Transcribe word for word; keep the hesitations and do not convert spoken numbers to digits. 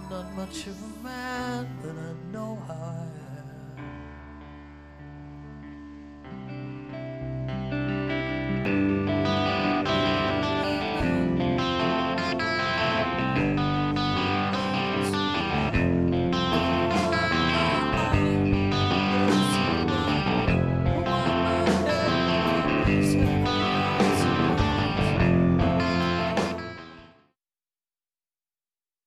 Not much of a man, but I know how I